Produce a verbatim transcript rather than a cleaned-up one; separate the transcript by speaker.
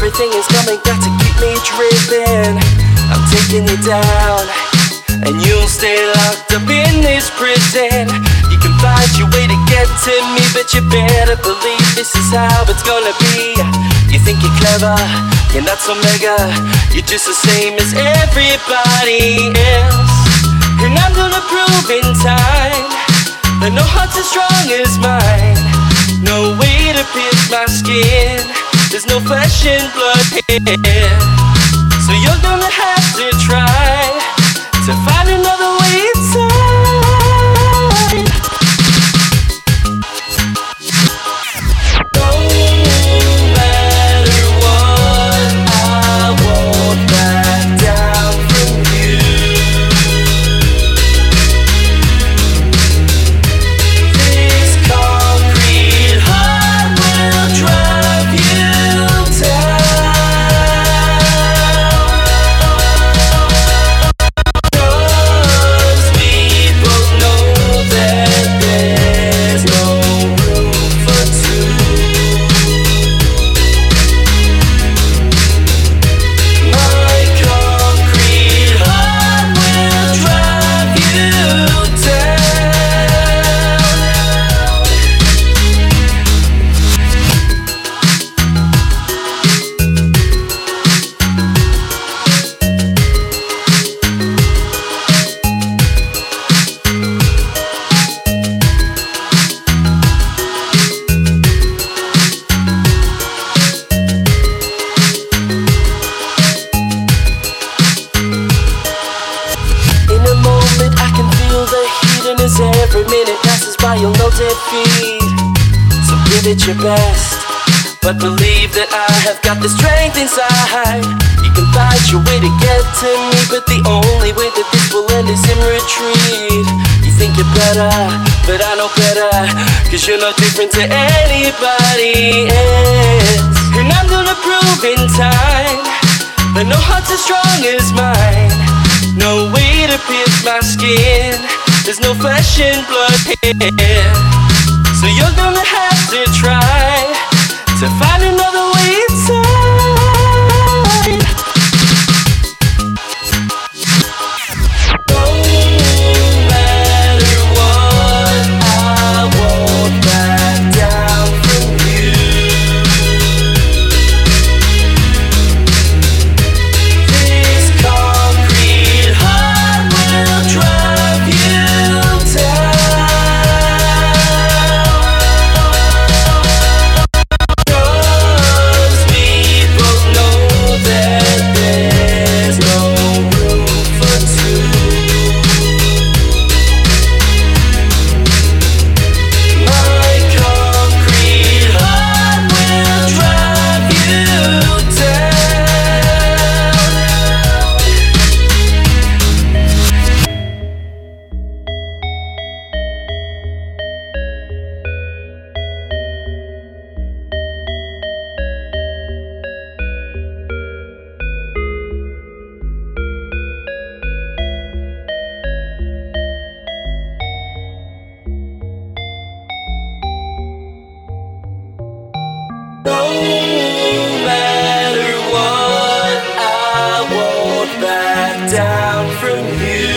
Speaker 1: everything is coming back to keep me driven. I'm taking you down, and you'll stay locked up in this prison. You can find your way to get to me, but you better believe this is how it's gonna be. You think you're clever, you're not so mega, you're just the same as everybody else. And I'm gonna prove in time that no heart's as strong as mine. No way to pierce my skin, there's no flesh and blood here. So you're gonna have to try to find another way inside. No matter what, I won't back down from you. This concrete heart will drive you down. Every minute passes by, you'll know defeat. So give it your best, but believe that I have got the strength inside. You can fight your way to get to me, but the only way that this will end is in retreat. You think you're better, but I know better, cause you're no different to anybody else. And I'm gonna prove in time that no heart's as strong as mine. No way to pierce my skin, there's no flesh and blood here. So you're gonna have to try to find another way inside. No matter what, I won't back down from you. This concrete heart will drive you down. No matter what, I won't back down from you.